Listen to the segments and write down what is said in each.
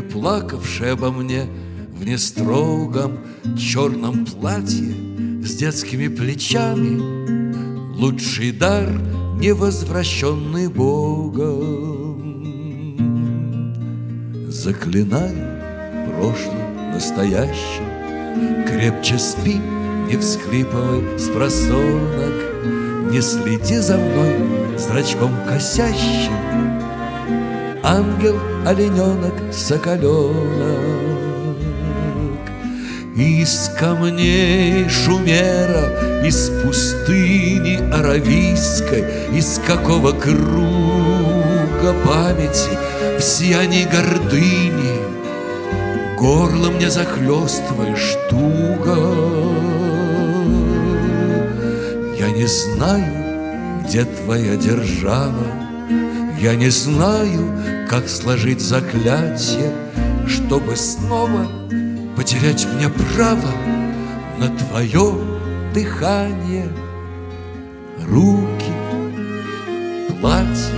плакавшей обо мне в нестрогом черном платье с детскими плечами, лучший дар, невозвращенный Богом. Заклинаю прошлым, настоящим, крепче спи, не всхлипывай с просонок, не следи за мной зрачком косящим, ангел, олененок, соколенок. Из камней Шумера, из пустыни Аравийской, из какого круга памяти в сиянии гордыни горло мне захлестываешь туго. Я не знаю, где твоя держава, я не знаю, как сложить заклятие, чтобы снова потерять мне право на твое дыхание, руки, платье.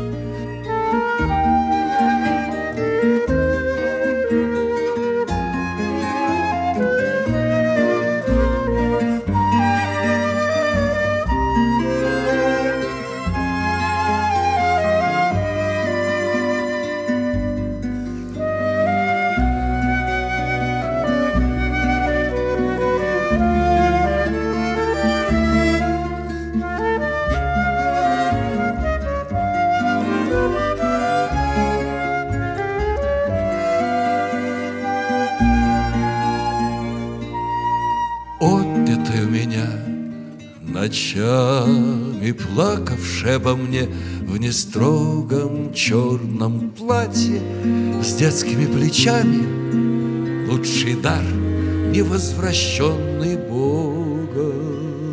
Отпетая у меня, ночами плакавшая обо мне в нестрогом черном платье с детскими плечами, лучший дар, невозвращенный Богом.